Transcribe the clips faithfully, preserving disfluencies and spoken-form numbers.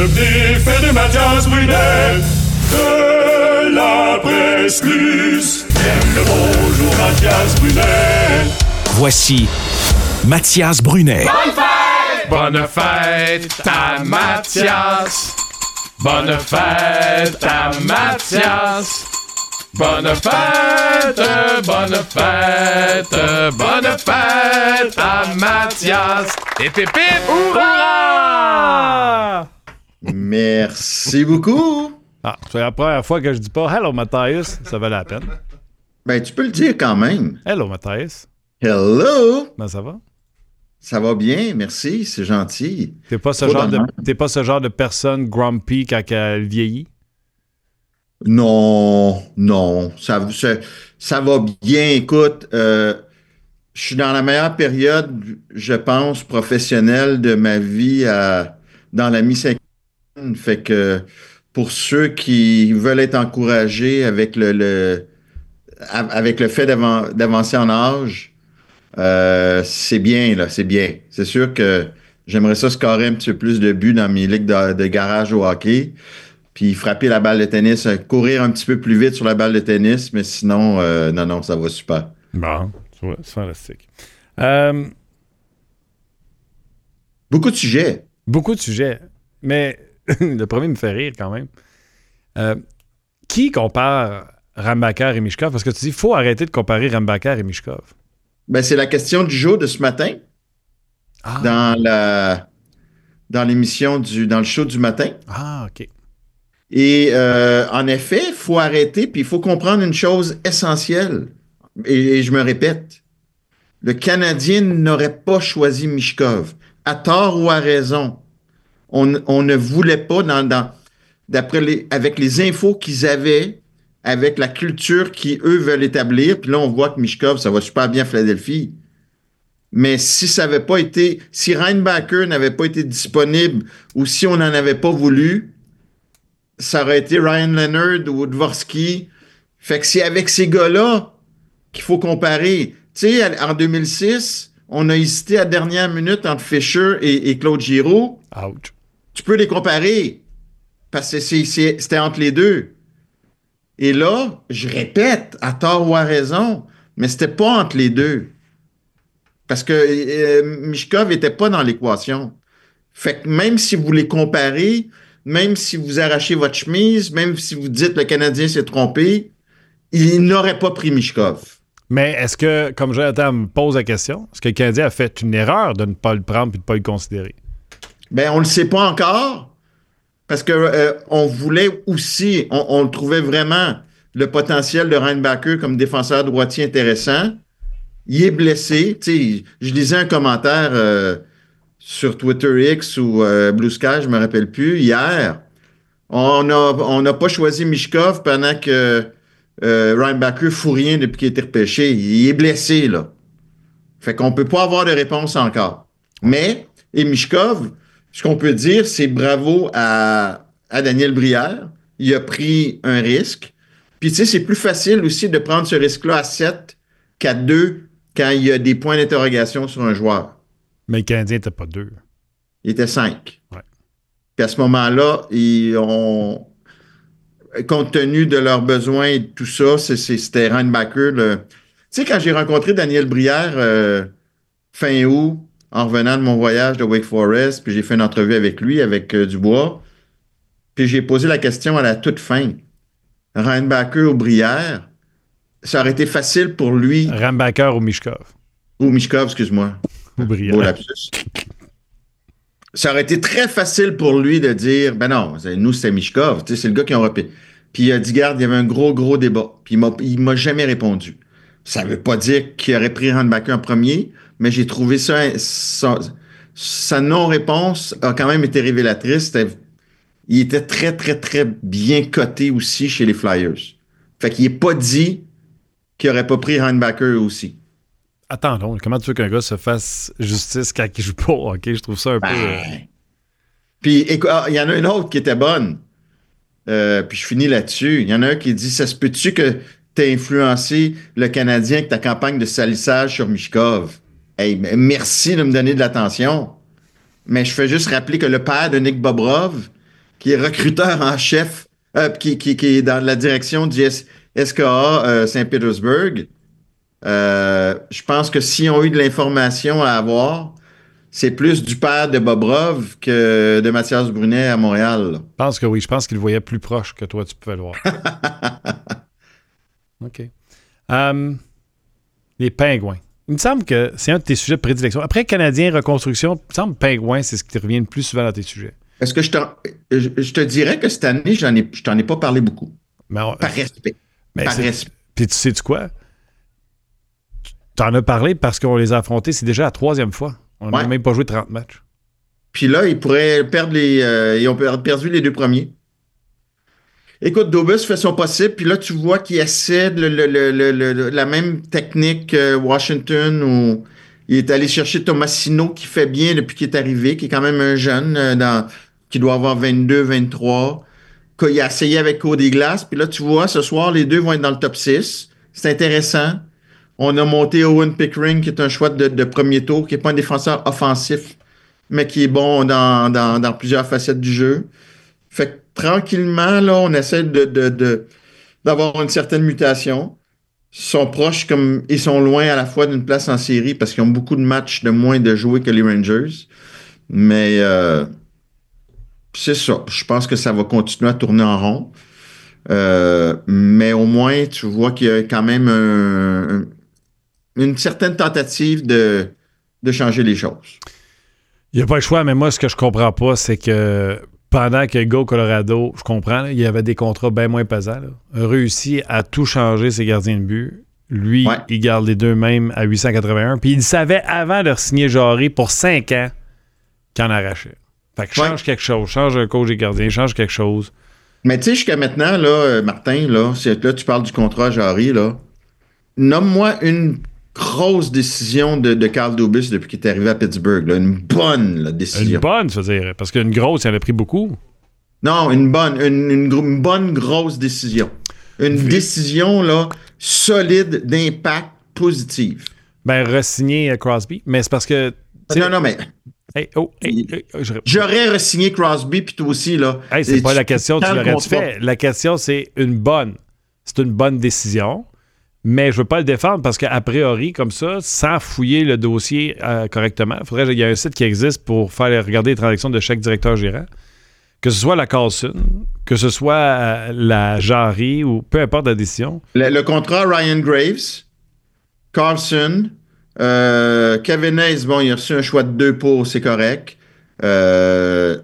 Le petit fait de Mathias Brunet, de la presse plus. Bien le bonjour Mathias Brunet. Voici Mathias Brunet. Bonne fête! Bonne fête à Mathias. Bonne fête à Mathias. Bonne fête, bonne fête, bonne fête à Mathias. Et pépite, hurrah! Merci beaucoup. Ah, c'est la première fois que je dis pas Hello Mathias, ça valait la peine. Ben, tu peux le dire quand même. Hello Mathias. Hello! Ben, ça va? Ça va bien, merci, c'est gentil. T'es pas ce, genre de, t'es pas ce genre de personne grumpy quand elle vieillit? Non, non, ça, ça, ça va bien. Écoute, euh, je suis dans la meilleure période, je pense, professionnelle de ma vie à, dans la mi-cinquantaine. Fait que pour ceux qui veulent être encouragés avec le, le avec le fait d'avan- d'avancer en âge, euh, c'est bien, là, c'est bien. C'est sûr que j'aimerais ça scorer un petit peu plus de buts dans mes ligues de, de garage au hockey. Puis frapper la balle de tennis, courir un petit peu plus vite sur la balle de tennis, mais sinon, euh, non, non, ça va super. Bon, c'est fantastique. Euh, Beaucoup de sujets. Beaucoup de sujets, mais le premier me fait rire quand même. Euh, qui compare Rambacker et Mishkov? Parce que tu dis, il faut arrêter de comparer Rambacker et Mishkov. Ben, c'est la question du jour de ce matin. Ah. Dans la dans l'émission du dans le show du matin. Ah, OK. Et euh, en effet, il faut arrêter, puis il faut comprendre une chose essentielle. Et, et je me répète, le Canadien n'aurait pas choisi Mishkov, à tort ou à raison. On, on ne voulait pas, dans, dans, d'après les, avec les infos qu'ils avaient, avec la culture qu'eux veulent établir, puis là, on voit que Mishkov, ça va super bien à Philadelphie. Mais si ça n'avait pas été, si Reinbacker n'avait pas été disponible ou si on n'en avait pas voulu, ça aurait été Ryan Leonard ou Dvorsky. Fait que c'est avec ces gars-là qu'il faut comparer. Tu sais, en deux mille six, on a hésité à la dernière minute entre Fischer et, et Claude Giroux. Ouch. Tu peux les comparer parce que c'est, c'est, c'était entre les deux. Et là, je répète, à tort ou à raison, mais c'était pas entre les deux. Parce que euh, Mishkov était pas dans l'équation. Fait que même si vous les comparez, même si vous arrachez votre chemise, même si vous dites le Canadien s'est trompé, il n'aurait pas pris Mishkov. Mais est-ce que, comme Jonathan me pose la question, est-ce que le Canadien a fait une erreur de ne pas le prendre et de ne pas le considérer? Ben, on ne le sait pas encore, parce que euh, on voulait aussi, on, on trouvait vraiment le potentiel de Reinbacker comme défenseur droitier intéressant. Il est blessé. Tu sais, je lisais un commentaire euh, sur Twitter X ou euh, Blue Sky, je me rappelle plus, hier. On n'a on a pas choisi Mishkov pendant que euh, Reinbacker fout rien depuis qu'il a été repêché. Il est blessé, là. Fait qu'on peut pas avoir de réponse encore. Mais, et Mishkov, ce qu'on peut dire, c'est bravo à, à Daniel Brière. Il a pris un risque. Puis, tu sais, c'est plus facile aussi de prendre ce risque-là à sept qu'à deux quand il y a des points d'interrogation sur un joueur. Mais le Canadien n'était pas deux. Il était cinq. Ouais. Puis à ce moment-là, ils ont, compte tenu de leurs besoins et tout ça, c'est, c'est, c'était Reinbacker. Le... Tu sais, quand j'ai rencontré Daniel Brière euh, fin août, en revenant de mon voyage de Wake Forest, puis j'ai fait une entrevue avec lui, avec euh, Dubois, puis j'ai posé la question à la toute fin. Reinbacker ou Brière, ça aurait été facile pour lui. Rambacker ou Mishkov? Ou Mishkov, excuse-moi. Ou Brière. Beau lapsus. Ça aurait été très facile pour lui de dire, ben non, nous, c'était Mishkov, tu sais, c'est le gars qui a repéré. Puis il a dit, garde, il y avait un gros, gros débat. Puis il m'a, il m'a jamais répondu. Ça veut pas dire qu'il aurait pris Reinbacker en premier, mais j'ai trouvé ça, sa, sa non-réponse a quand même été révélatrice. C'était, il était très, très, très bien coté aussi chez les Flyers. Fait qu'il n'est pas dit qu'il n'aurait pas pris Reinbacker aussi. Attends donc, comment tu veux qu'un gars se fasse justice quand il joue pas? OK, je trouve ça un ben, peu... Euh... Puis, écoute, il y en a une autre qui était bonne. Euh, puis je finis là-dessus. Il y en a un qui dit, ça se peut-tu que tu as influencé le Canadien avec ta campagne de salissage sur Mishkov? Hey, merci de me donner de l'attention. Mais je fais juste rappeler que le père de Nick Bobrov qui est recruteur en chef, euh, qui, qui, qui est dans la direction du S K A euh, Saint-Pétersbourg. Euh, je pense que s'ils ont eu de l'information à avoir, c'est plus du père de Bobrov que de Mathias Brunet à Montréal. Là. Je pense que oui. Je pense qu'il le voyait plus proche que toi, tu pouvais le voir. OK. Um, les Pingouins. Il me semble que c'est un de tes sujets de prédilection. Après Canadien, reconstruction, il me semble que Pingouins, c'est ce qui te revient le plus souvent dans tes sujets. Est-ce que je, je, je te dirais que cette année, j'en ai, je t'en ai pas parlé beaucoup. Mais on, Par respect. Mais Par respect. Puis tu sais-tu quoi? Tu en as parlé parce qu'on les a affrontés. C'est déjà la troisième fois. On n'a ouais. même pas joué trente matchs. Puis là, ils pourraient perdre les... Euh, ils ont perdu les deux premiers. Écoute, Dobus fait son possible, puis là, tu vois qu'il essaie de le, le, le, le, la même technique que Washington, où il est allé chercher Tomasino, qui fait bien depuis qu'il est arrivé, qui est quand même un jeune, euh, dans, qui doit avoir vingt-deux, vingt-trois. Il a essayé avec Cody Glass, puis là, tu vois, ce soir, les deux vont être dans le top six. C'est intéressant. On a monté Owen Pickering, qui est un choix de, de premier tour, qui n'est pas un défenseur offensif, mais qui est bon dans, dans, dans plusieurs facettes du jeu. Fait que tranquillement, là, on essaie de, de, de, d'avoir une certaine mutation. Ils sont proches comme ils sont loin à la fois d'une place en série parce qu'ils ont beaucoup de matchs de moins de jouer que les Rangers. Mais euh, c'est ça. Je pense que ça va continuer à tourner en rond. Euh, mais au moins, tu vois qu'il y a quand même un, un, une certaine tentative de, de changer les choses. Il n'y a pas le choix, mais moi, ce que je comprends pas, c'est que pendant que Go Colorado, je comprends, là, il y avait des contrats bien moins pesants, là, a réussi à tout changer ses gardiens de but. Lui, ouais. il garde les deux mêmes à huit cent quatre-vingt-un. Puis il savait avant de signer Jarry pour cinq ans qu'il en arrachait. Fait que change ouais. quelque chose, change un coach des gardiens, change quelque chose. Mais tu sais, jusqu'à maintenant, là, Martin, là, c'est, là, tu parles du contrat Jarry, là. Nomme-moi une grosse décision de, de Carl Dubas depuis qu'il est arrivé à Pittsburgh. Là. Une bonne là, décision. Une bonne, ça veut dire. Parce qu'une grosse, il en a pris beaucoup. Non, une bonne, une, une, une bonne grosse décision. Une oui. décision là, solide d'impact positif. Ben, re-signer Crosby. Mais c'est parce que... Non, non, mais... Hey, oh, hey, hey, je... J'aurais re-signé Crosby, puis toi aussi, là. Hey, c'est Et pas tu... la question, tu l'aurais-tu fait. La question, c'est une bonne. C'est une bonne décision. Mais je veux pas le défendre parce qu'a priori, comme ça, sans fouiller le dossier euh, correctement, il faudrait qu'il y ait un site qui existe pour faire regarder les transactions de chaque directeur gérant. Que ce soit la Carlson, que ce soit euh, la Jarry ou peu importe la décision. Le, le contrat Ryan Graves, Carlson, euh, Kevin Hayes, bon, il a reçu un choix de deux pour, c'est correct. Euh,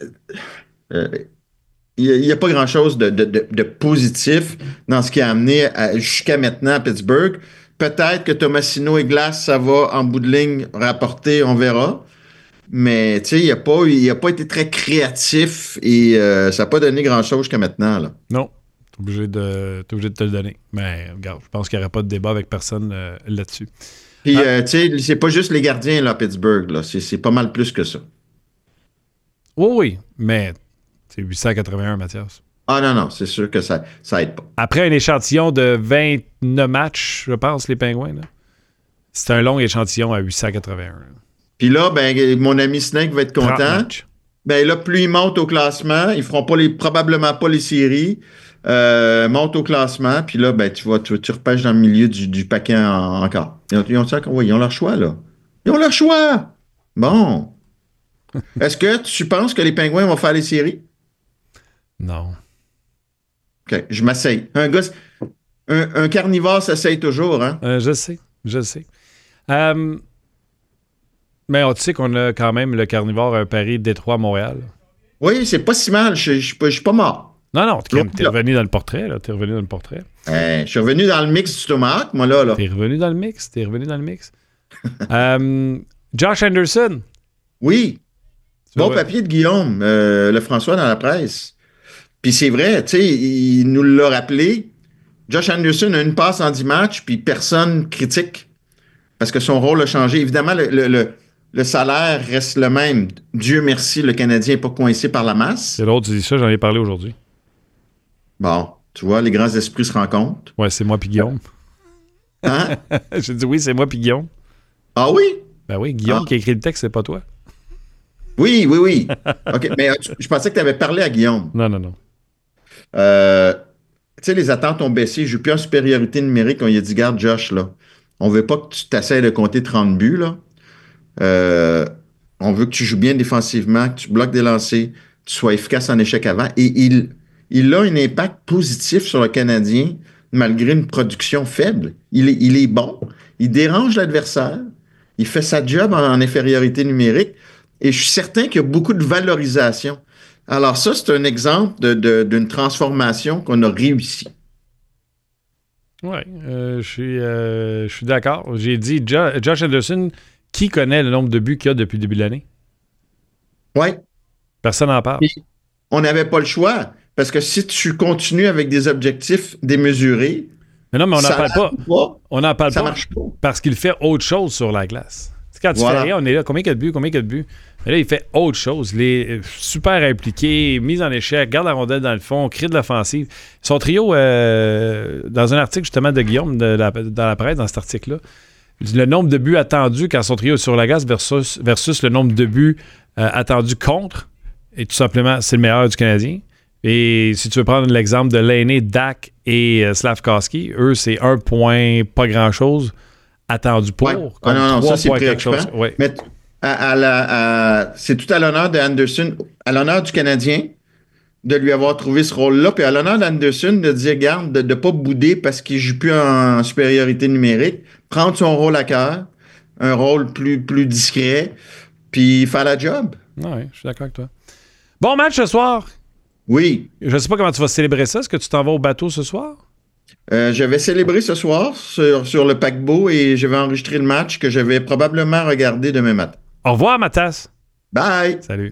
euh, Il n'y a, a pas grand-chose de, de, de, de positif dans ce qui a amené à, jusqu'à maintenant à Pittsburgh. Peut-être que Tomasino et Glass, ça va en bout de ligne rapporter, on verra. Mais tu sais, il n'a pas, pas été très créatif et euh, ça n'a pas donné grand-chose jusqu'à maintenant. Là. Non, tu es obligé, obligé de te le donner. Mais regarde, je pense qu'il n'y aura pas de débat avec personne euh, là-dessus. Puis, ah. euh, tu sais, c'est pas juste les gardiens là, à Pittsburgh. Là. C'est, c'est pas mal plus que ça. Oui, oui, mais... C'est huit cent quatre-vingt-un, Mathias. Ah non, non, c'est sûr que ça ça aide pas. Après un échantillon de vingt-neuf matchs, je pense, les Pingouins, là, c'est un long échantillon à huit cent quatre-vingt-un. Là. Puis là, ben, mon ami Snake va être content. Ben là, plus ils montent au classement, ils feront pas les, probablement pas les séries, euh, montent au classement, puis là, ben, tu vois, tu, tu repêches dans le milieu du, du paquet en, encore. Ils ont, ils, ont, oui, ils ont leur choix, là. Ils ont leur choix! Bon. Est-ce que tu penses que les Pingouins vont faire les séries? Non. OK, je m'asseye. Un gars, un, un carnivore s'essaye toujours, hein? Euh, je sais, je sais. Euh, mais on, tu sais qu'on a quand même le carnivore un pari Détroit-Montréal. Oui, c'est pas si mal. Je, je, je, je suis pas mort. Non, non, t'es, t'es revenu dans le portrait, là. T'es revenu dans le portrait. Euh, je suis revenu dans le mix du tomate, moi, là. là. T'es revenu dans le mix, t'es revenu dans le mix. euh, Josh Anderson. Oui. Tu bon vois? papier de Guillaume, euh, le François dans la presse. Puis c'est vrai, tu sais, il nous l'a rappelé. Josh Anderson a une passe en dix matchs, puis personne critique parce que son rôle a changé. Évidemment, le, le, le, le salaire reste le même. Dieu merci, le Canadien n'est pas coincé par la masse. C'est l'autre qui dit ça, j'en ai parlé aujourd'hui. Bon, tu vois, les grands esprits se rencontrent. Ouais, c'est moi puis Guillaume. Hein? J'ai dit oui, c'est moi puis Guillaume. Ah oui? Ben oui, Guillaume ah. qui a écrit le texte, c'est pas toi. Oui, oui, oui. OK, mais euh, je pensais que tu avais parlé à Guillaume. Non, non, non. Euh, tu sais, les attentes ont baissé. Je joue plus en supériorité numérique. On lui a dit, garde Josh, là. On veut pas que tu t'essayes de compter trente buts, là. Euh, on veut que tu joues bien défensivement, que tu bloques des lancers, que tu sois efficace en échec avant. Et il, il a un impact positif sur le Canadien, malgré une production faible. Il est, il est bon. Il dérange l'adversaire. Il fait sa job en, en infériorité numérique. Et je suis certain qu'il y a beaucoup de valorisation. Alors ça, c'est un exemple de, de, d'une transformation qu'on a réussi. Oui, euh, je suis, euh, je suis d'accord. J'ai dit jo- Josh Anderson, qui connaît le nombre de buts qu'il y a depuis le début de l'année? Oui. Personne n'en parle. Et on n'avait pas le choix. Parce que si tu continues avec des objectifs démesurés, mais non, mais on n'en parle pas. pas. On n'en parle Ça pas marche pas. parce qu'il fait autre chose sur la glace. C'est quand tu Voilà. fais rien, on est là, combien il y a de buts, combien il y a de buts? Mais là, il fait autre chose. Il est super impliqué, mise en échec, garde la rondelle dans le fond, crée de l'offensive. Son trio, euh, dans un article justement de Guillaume de la, dans la presse, dans cet article-là, le nombre de buts attendus quand son trio est sur la glace versus, versus le nombre de buts euh, attendus contre, et tout simplement, c'est le meilleur du Canadien. Et si tu veux prendre l'exemple de l'aîné, Dak et euh, Slavkovski, eux, c'est un point pas grand-chose attendu pour. Ouais. Comme Ah non, non, trois ça, c'est points quelque préoccupant. chose. Ouais. Mais à, à la, à, c'est tout à l'honneur de Anderson, à l'honneur du Canadien de lui avoir trouvé ce rôle-là, puis à l'honneur d'Anderson de dire, garde, de ne pas bouder parce qu'il ne joue plus en supériorité numérique, prendre son rôle à cœur, un rôle plus, plus discret, puis faire la job. Oui, je suis d'accord avec toi. Bon match ce soir. Oui. Je ne sais pas comment tu vas célébrer ça. Est-ce que tu t'en vas au bateau ce soir? Euh, je vais célébrer ce soir sur, sur le paquebot et je vais enregistrer le match que je vais probablement regarder demain matin. Au revoir, Mathias. Bye! Salut.